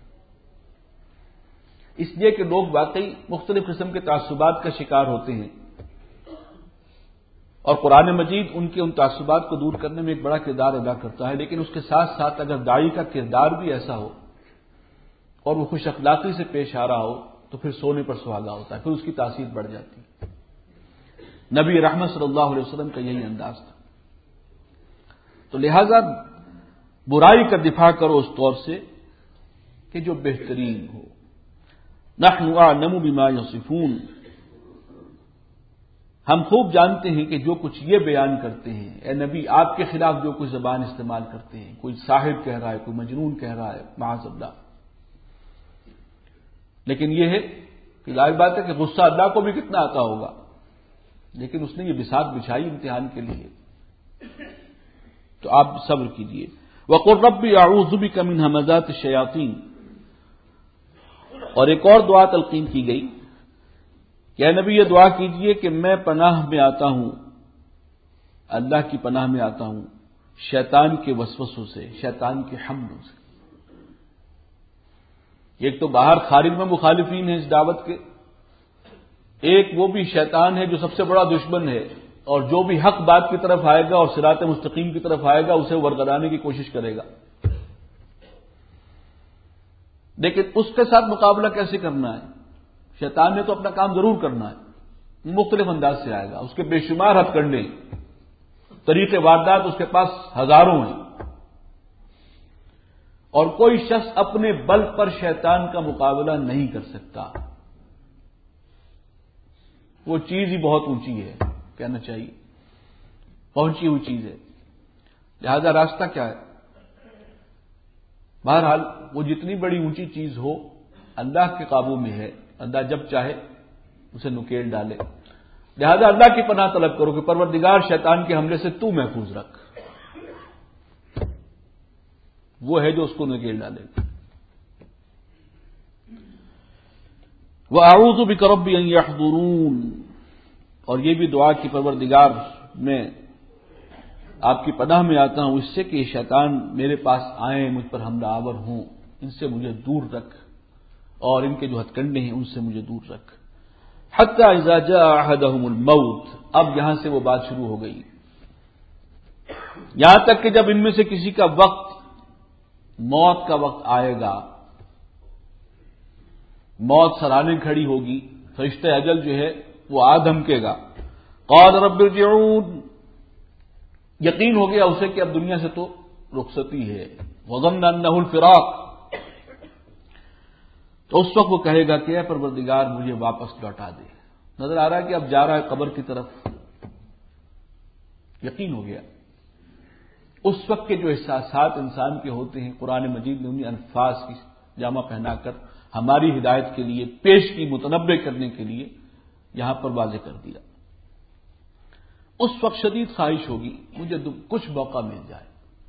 اس لیے کہ لوگ واقعی مختلف قسم کے تعصبات کا شکار ہوتے ہیں، اور قرآن مجید ان کے ان تعصبات کو دور کرنے میں ایک بڑا کردار ادا کرتا ہے، لیکن اس کے ساتھ ساتھ اگر داعی کا کردار بھی ایسا ہو اور وہ خوش اخلاقی سے پیش آ رہا ہو تو پھر سونے پر سہاگا ہوتا ہے، پھر اس کی تاثیر بڑھ جاتی ہے۔ نبی رحمت صلی اللہ علیہ وسلم کا یہی انداز تھا۔ تو لہذا برائی کا دفاع کرو اس طور سے کہ جو بہترین ہو۔ نحن اعلم بما یصفون، ہم خوب جانتے ہیں کہ جو کچھ یہ بیان کرتے ہیں، اے نبی آپ کے خلاف جو کچھ زبان استعمال کرتے ہیں، کوئی ساحر کہہ رہا ہے، کوئی مجنون کہہ رہا ہے، معاذ اللہ، لیکن یہ ہے کہ ظاہر بات ہے کہ غصہ اللہ کو بھی کتنا آتا ہوگا، لیکن اس نے یہ بساط بچھائی امتحان کے لیے، تو آپ صبر کیجئے۔ وَقُلْ رَبِّ أَعُوذُ بِكَ مِنْ هَمَزَاتِ الشَّيَاطِينِ، اور ایک اور دعا تلقین کی گئی کہ اے نبی یہ دعا کیجئے کہ میں پناہ میں آتا ہوں، اللہ کی پناہ میں آتا ہوں شیطان کے وسوسوں سے، شیطان کے حملوں سے۔ ایک تو باہر خارج میں مخالفین ہیں اس دعوت کے، ایک وہ بھی شیطان ہے جو سب سے بڑا دشمن ہے، اور جو بھی حق بات کی طرف آئے گا اور صراط مستقیم کی طرف آئے گا اسے ورگلانے کی کوشش کرے گا، لیکن اس کے ساتھ مقابلہ کیسے کرنا ہے؟ شیطان نے تو اپنا کام ضرور کرنا ہے، مختلف انداز سے آئے گا، اس کے بے شمار ہتھ کنڈے، طریقے واردات اس کے پاس ہزاروں ہیں، اور کوئی شخص اپنے بل پر شیطان کا مقابلہ نہیں کر سکتا۔ وہ چیز ہی بہت اونچی ہے، کہنا چاہیے پہنچی ہوئی چیز ہے، لہذا راستہ کیا ہے؟ بہرحال وہ جتنی بڑی اونچی چیز ہو اللہ کے قابو میں ہے، اللہ جب چاہے اسے نکیل ڈالے، لہذا اللہ کی پناہ طلب کرو کہ پروردگار شیطان کے حملے سے تو محفوظ رکھ، وہ ہے جو اس کو نکیل ڈالے۔ وَأَعُوذُ بِكَ رَبِّ أَن يَحْضُرُونِ، اور یہ بھی دعا کی پروردگار میں آپ کی پناہ میں آتا ہوں اس سے کہ یہ شیطان میرے پاس آئیں، مجھ پر حملہ آور ہوں، ان سے مجھے دور رکھ، اور ان کے جو ہتھ کنڈے ہیں ان سے مجھے دور رکھ۔ حتی اذا جاء احدهم الموت، اب یہاں سے وہ بات شروع ہو گئی، یہاں تک کہ جب ان میں سے کسی کا وقت موت کا وقت آئے گا، موت سرانے کھڑی ہوگی، فرشتہ اجل جو ہے وہ آ دھمکے گا، قال رب ارجعون، یقین ہو گیا اسے کہ اب دنیا سے تو رخصتی ہے، وظن انہ الفراق، تو اس وقت وہ کہے گا کہ اے پروردگار مجھے واپس لوٹا دے۔ نظر آ رہا ہے کہ اب جا رہا ہے قبر کی طرف، یقین ہو گیا۔ اس وقت کے جو احساسات انسان کے ہوتے ہیں قرآن مجید نے انہیں الفاظ کی جامہ پہنا کر ہماری ہدایت کے لیے پیش کی، متنبع کرنے کے لیے یہاں پر واضح کر دیا۔ اس وقت شدید خواہش ہوگی مجھے کچھ موقع مل جائے۔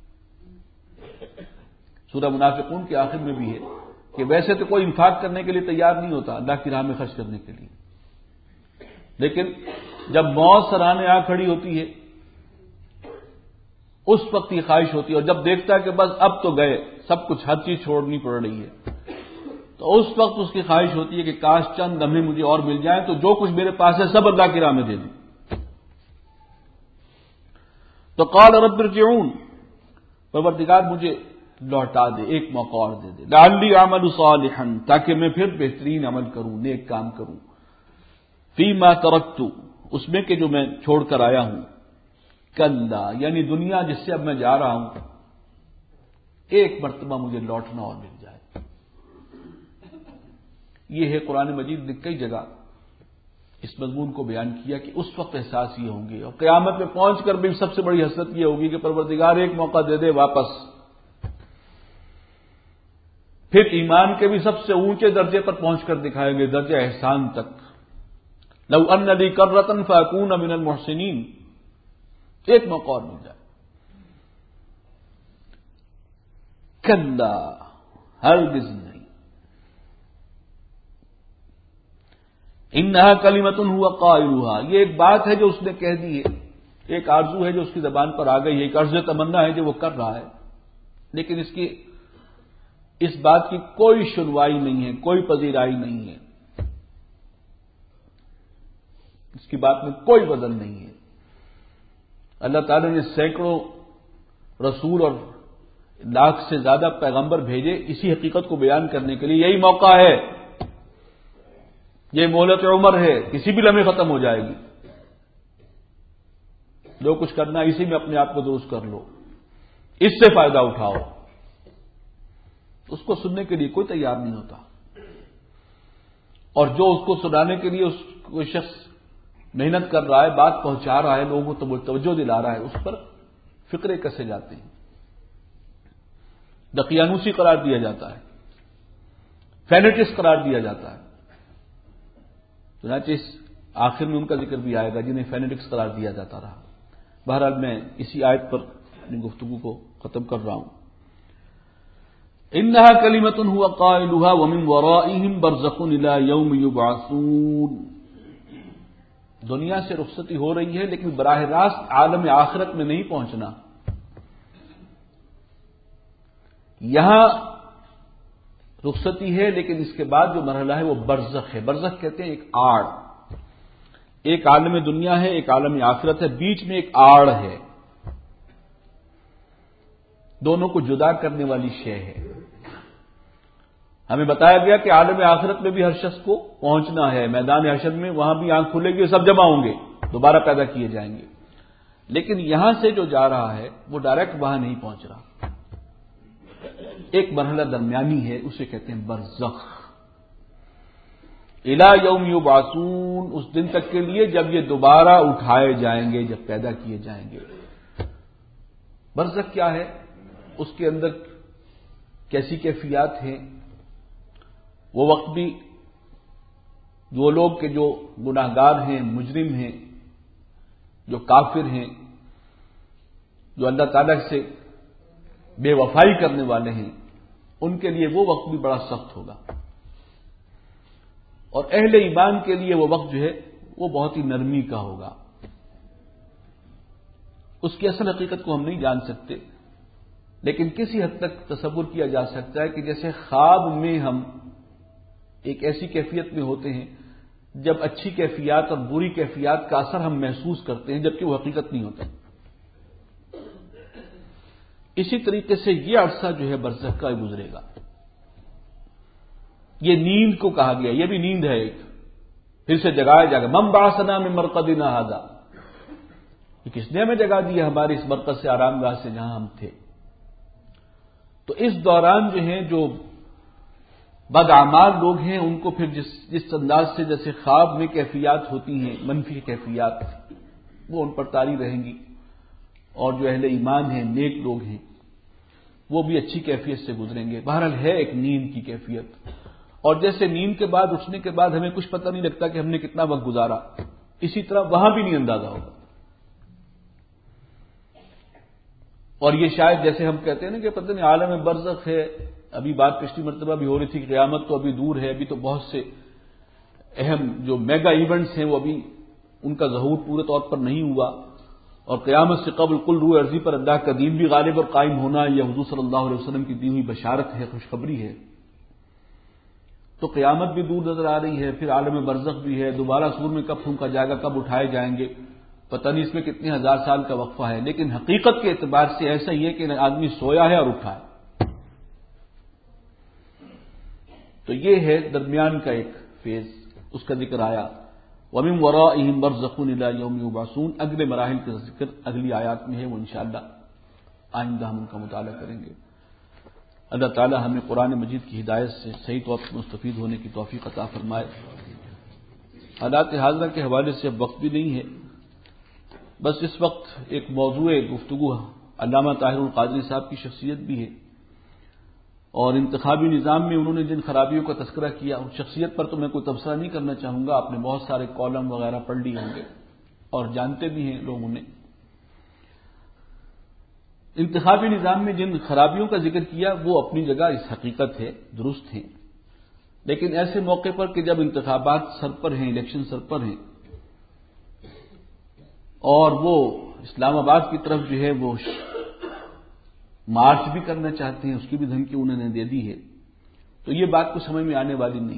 سورہ منافقون کے آخر میں بھی ہے کہ ویسے تو کوئی انفاق کرنے کے لیے تیار نہیں ہوتا اللہ کی راہ میں خرچ کرنے کے لیے، لیکن جب موت سرانے آ کھڑی ہوتی ہے اس وقت یہ خواہش ہوتی ہے، اور جب دیکھتا ہے کہ بس اب تو گئے، سب کچھ ہر چیز چھوڑنی پڑ رہی ہے، تو اس وقت اس کی خواہش ہوتی ہے کہ کاش چند لمحے مجھے اور مل جائیں تو جو کچھ میرے پاس ہے سب اللہ کی راہ میں دے دوں۔ تو قال رب ارجعون، پروردگار مجھے لوٹا دے، ایک موقع اور دے دے، لعلی اعمل صالحا، تاکہ میں پھر بہترین عمل کروں، نیک کام کروں، فیما ترکت، اس میں کہ جو میں چھوڑ کر آیا ہوں، کلا یعنی دنیا جس سے اب میں جا رہا ہوں، ایک مرتبہ مجھے لوٹنا اور مل جائے۔ یہ ہے قرآن مجید نے کئی جگہ اس مضمون کو بیان کیا کہ اس وقت احساس یہ ہوں گے، اور قیامت میں پہنچ کر بھی سب سے بڑی حسرت یہ ہوگی کہ پروردگار ایک موقع دے دے واپس۔ پھر ایمان کے بھی سب سے اونچے درجے پر پہنچ کر دکھائیں گے، درجہ احسان تک، لو ان لی کرۃ فاکون من المحسنین، ایک موقع اور مل جائے۔ کلا، ہرگز نہیں، انہا کلمۃ ہوا قائلها، یہ ایک بات ہے جو اس نے کہہ دی ہے، ایک آرزو ہے جو اس کی زبان پر آ گئی ہے، ایک عرض تمنا ہے جو وہ کر رہا ہے، لیکن اس کی اس بات کی کوئی سنوائی نہیں ہے، کوئی پذیرائی نہیں ہے، اس کی بات میں کوئی بدل نہیں ہے۔ اللہ تعالی نے سینکڑوں رسول اور لاکھ سے زیادہ پیغمبر بھیجے اسی حقیقت کو بیان کرنے کے لیے، یہی موقع ہے، یہ مہلت عمر ہے، کسی بھی لمحے ختم ہو جائے گی، جو کچھ کرنا اسی میں اپنے آپ کو درست کر لو، اس سے فائدہ اٹھاؤ۔ اس کو سننے کے لیے کوئی تیار نہیں ہوتا، اور جو اس کو سنانے کے لیے اس کوئی شخص محنت کر رہا ہے، بات پہنچا رہا ہے، لوگوں کو توجہ دلا رہا ہے، اس پر فکرے کسے جاتے ہیں، دقیانوسی قرار دیا جاتا ہے، فینیٹکس قرار دیا جاتا ہے۔ چنانچہ اس آخر میں ان کا ذکر بھی آئے گا جنہیں فینیٹکس قرار دیا جاتا رہا۔ بہرحال میں اسی آیت پر اپنی گفتگو کو ختم کر رہا ہوں۔ انہا کلمۃ ہوا قائلها ومن ورائہم برزخ الی یوم یبعثون، دنیا سے رخصتی ہو رہی ہے لیکن براہ راست عالم آخرت میں نہیں پہنچنا، یہاں رخصتی ہے لیکن اس کے بعد جو مرحلہ ہے وہ برزخ ہے۔ برزخ کہتے ہیں ایک آڑ، ایک عالم دنیا ہے، ایک عالم آخرت ہے، بیچ میں ایک آڑ ہے، دونوں کو جدا کرنے والی شے ہے۔ ہمیں بتایا گیا کہ عالم آخرت میں بھی ہر شخص کو پہنچنا ہے، میدان حشر میں وہاں بھی آنکھ کھلے گی، سب جمع ہوں گے، دوبارہ پیدا کیے جائیں گے. لیکن یہاں سے جو جا رہا ہے وہ ڈائریکٹ وہاں نہیں پہنچ رہا، ایک مرحلہ درمیانی ہے، اسے کہتے ہیں برزخ. الی یوم یبعثون، اس دن تک کے لیے جب یہ دوبارہ اٹھائے جائیں گے، جب پیدا کیے جائیں گے. برزخ کیا ہے، اس کے اندر کیسی کیفیات ہیں، وہ وقت بھی وہ لوگ کہ جو گناہگار ہیں، مجرم ہیں، جو کافر ہیں، جو اللہ تعالیٰ سے بے وفائی کرنے والے ہیں، ان کے لیے وہ وقت بھی بڑا سخت ہوگا. اور اہل ایمان کے لیے وہ وقت جو ہے وہ بہت ہی نرمی کا ہوگا. اس کی اصل حقیقت کو ہم نہیں جان سکتے، لیکن کسی حد تک تصور کیا جا سکتا ہے کہ جیسے خواب میں ہم ایک ایسی کیفیت میں ہوتے ہیں جب اچھی کیفیات اور بری کیفیات کا اثر ہم محسوس کرتے ہیں جبکہ وہ حقیقت نہیں ہوتا. اسی طریقے سے یہ عرصہ جو ہے برزخ کا گزرے گا. یہ نیند کو کہا گیا، یہ بھی نیند ہے، ایک پھر سے جگایا جائے گا. من بعثنا من مرقدنا ھذا، یہ کس نے ہمیں جگا دیا ہمارے اس مرکز سے، آرام گاہ سے جہاں ہم تھے. تو اس دوران جو ہیں جو بدعمال لوگ ہیں ان کو پھر جس جس انداز سے جیسے خواب میں کیفیات ہوتی ہیں منفی کیفیات، وہ ان پر طاری رہیں گی. اور جو اہل ایمان ہیں، نیک لوگ ہیں، وہ بھی اچھی کیفیت سے گزریں گے. بہرحال ہے ایک نیند کی کیفیت. اور جیسے نیند کے بعد اٹھنے کے بعد ہمیں کچھ پتہ نہیں لگتا کہ ہم نے کتنا وقت گزارا، اسی طرح وہاں بھی نہیں اندازہ ہوگا. اور یہ شاید جیسے ہم کہتے ہیں نا کہ پتہ نہیں عالم برزخ ہے، ابھی بات پچھلی مرتبہ بھی ہو رہی تھی کہ قیامت تو ابھی دور ہے، ابھی تو بہت سے اہم جو میگا ایونٹس ہیں وہ ابھی ان کا ظہور پورے طور پر نہیں ہوا. اور قیامت سے قبل کل روح ارضی پر اللہ کا دین بھی غالب اور قائم ہونا، یہ حضور صلی اللہ علیہ وسلم کی دی ہوئی بشارت ہے، خوشخبری ہے. تو قیامت بھی دور نظر آ رہی ہے، پھر عالم برزخ بھی ہے، دوبارہ سور میں کب پھونکا جائے گا، کب اٹھائے جائیں گے، پتہ نہیں اس میں کتنے ہزار سال کا وقفہ ہے. لیکن حقیقت کے اعتبار سے ایسا ہی ہے کہ آدمی سویا ہے اور اٹھا ہے. تو یہ ہے درمیان کا ایک فیز، اس کا ذکر آیا. وَمِن وَرَائِهِمْ بَرْزَخٌ إِلَى يَوْمِ يُبْعَثُونَ. اگلے مراحل کا ذکر اگلی آیات میں ہے، وہ انشاءاللہ آئندہ ہم ان کا مطالعہ کریں گے. اللہ تعالی ہمیں قرآن مجید کی ہدایت سے صحیح طور پر مستفید ہونے کی توفیق عطا فرمائے. حالات حاضرہ کے حوالے سے اب وقت بھی نہیں ہے، بس اس وقت ایک موضوع گفتگو علامہ طاہر القادری صاحب کی شخصیت بھی ہے، اور انتخابی نظام میں انہوں نے جن خرابیوں کا تذکرہ کیا اس شخصیت پر تو میں کوئی تبصرہ نہیں کرنا چاہوں گا. آپ نے بہت سارے کالم وغیرہ پڑھ لیے ہوں گے اور جانتے بھی ہیں لوگوں نے. انتخابی نظام میں جن خرابیوں کا ذکر کیا وہ اپنی جگہ اس حقیقت ہے، درست ہیں. لیکن ایسے موقع پر کہ جب انتخابات سر پر ہیں، الیکشن سر پر ہیں، اور وہ اسلام آباد کی طرف جو ہے وہ مارچ بھی کرنا چاہتے ہیں، اس کی بھی دھمکی انہوں نے دے دی ہے، تو یہ بات کو سمجھ میں آنے والی نہیں.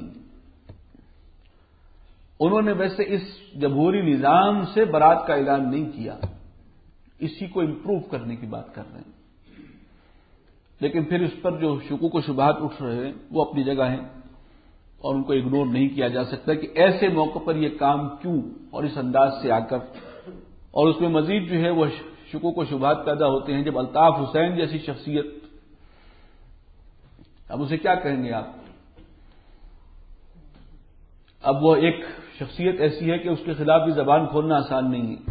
انہوں نے ویسے اس جمہوری نظام سے برات کا اعلان نہیں کیا، اسی کو امپروو کرنے کی بات کر رہے ہیں. لیکن پھر اس پر جو شکوک و شبہات اٹھ رہے ہیں وہ اپنی جگہ ہیں اور ان کو اگنور نہیں کیا جا سکتا کہ ایسے موقع پر یہ کام کیوں اور اس انداز سے آ کر. اور اس میں مزید جو ہے وہ شکوک و شبہات پیدا ہوتے ہیں جب الطاف حسین جیسی شخصیت، اب اسے کیا کہیں گے آپ، اب وہ ایک شخصیت ایسی ہے کہ اس کے خلاف بھی زبان کھولنا آسان نہیں ہے،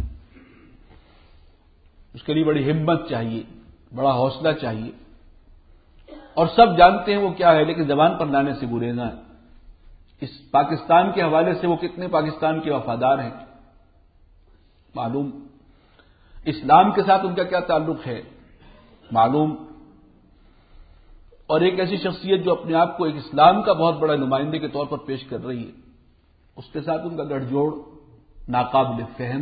اس کے لیے بڑی ہمت چاہیے، بڑا حوصلہ چاہیے، اور سب جانتے ہیں وہ کیا ہے، لیکن زبان پر لانے سے گریزاں ہے. اس پاکستان کے حوالے سے وہ کتنے پاکستان کے وفادار ہیں معلوم، اسلام کے ساتھ ان کا کیا تعلق ہے معلوم. اور ایک ایسی شخصیت جو اپنے آپ کو ایک اسلام کا بہت بڑا نمائندے کے طور پر پیش کر رہی ہے، اس کے ساتھ ان کا گٹھ جوڑ ناقابل فہم.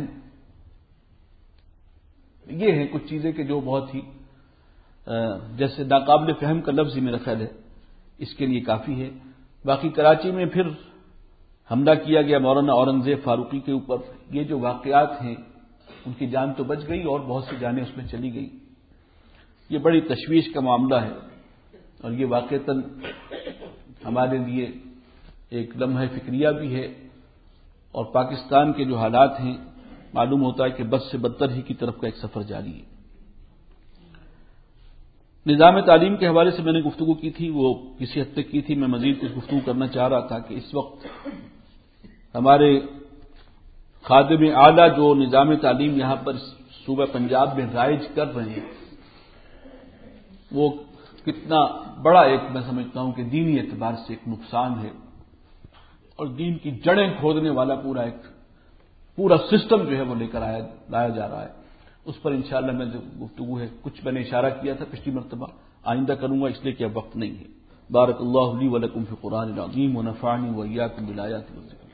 یہ ہیں کچھ چیزیں کہ جو بہت ہی جیسے ناقابل فہم کا لفظ ہی میرا خیال ہے اس کے لیے کافی ہے. باقی کراچی میں پھر حملہ کیا گیا مولانا اورنگزیب فاروقی کے اوپر، یہ جو واقعات ہیں ان کی جان تو بچ گئی اور بہت سی جانیں اس میں چلی گئی. یہ بڑی تشویش کا معاملہ ہے اور یہ واقعتاً ہمارے لیے ایک لمحہ فکریہ بھی ہے، اور پاکستان کے جو حالات ہیں معلوم ہوتا ہے کہ بد سے بدتر ہی کی طرف کا ایک سفر جاری ہے۔ نظام تعلیم کے حوالے سے میں نے گفتگو کی تھی، وہ کسی حد تک کی تھی، میں مزید کچھ گفتگو کرنا چاہ رہا تھا کہ اس وقت ہمارے خادم اعلیٰ جو نظام تعلیم یہاں پر صوبہ پنجاب میں رائج کر رہے ہیں، وہ کتنا بڑا ایک میں سمجھتا ہوں کہ دینی اعتبار سے ایک نقصان ہے، اور دین کی جڑیں کھودنے والا پورا ایک پورا سسٹم جو ہے وہ لے کر آیا لایا جا رہا ہے۔ اس پر انشاءاللہ میں جو گفتگو ہے، کچھ میں نے اشارہ کیا تھا پچھلی مرتبہ، آئندہ کروں گا اس لیے کہ اب وقت نہیں ہے۔ بارک اللہ لی ولکم فی القرآن العظیم ونفعنی وإیاکم بالآیات والذکر